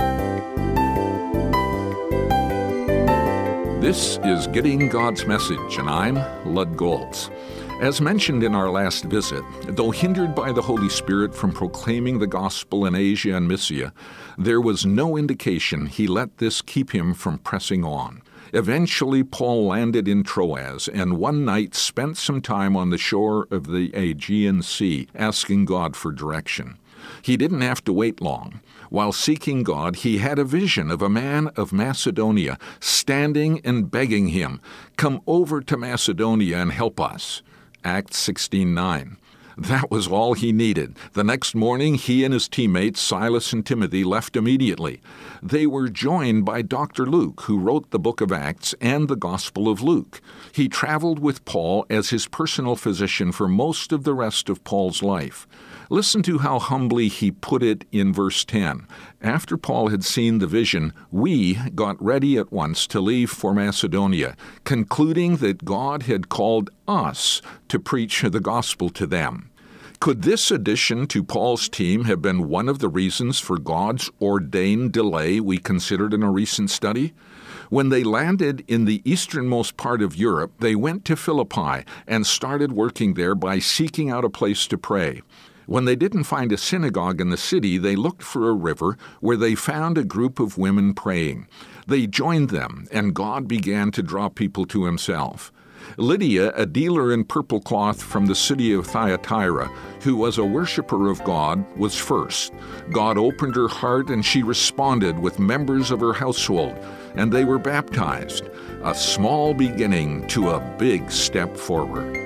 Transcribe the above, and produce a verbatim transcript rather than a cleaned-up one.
This is Getting God's Message, and I'm Lud Goltz. As mentioned in our last visit, though hindered by the Holy Spirit from proclaiming the gospel in Asia and Mysia, there was no indication he let this keep him from pressing on. Eventually, Paul landed in Troas and one night spent some time on the shore of the Aegean Sea, asking God for direction. He didn't have to wait long. While seeking God, he had a vision of a man of Macedonia standing and begging him, "Come over to Macedonia and help us." Acts sixteen nine. That was all he needed. The next morning, he and his teammates, Silas and Timothy, left immediately. They were joined by Doctor Luke, who wrote the book of Acts and the Gospel of Luke. He traveled with Paul as his personal physician for most of the rest of Paul's life. Listen to how humbly he put it in verse ten. After Paul had seen the vision, we got ready at once to leave for Macedonia, concluding that God had called us to preach the gospel to them. Could this addition to Paul's team have been one of the reasons for God's ordained delay we considered in a recent study? When they landed in the easternmost part of Europe, they went to Philippi and started working there by seeking out a place to pray. When they didn't find a synagogue in the city, they looked for a river where they found a group of women praying. They joined them, and God began to draw people to himself. Lydia, a dealer in purple cloth from the city of Thyatira, who was a worshiper of God, was first. God opened her heart, and she responded with members of her household, and they were baptized, a small beginning to a big step forward.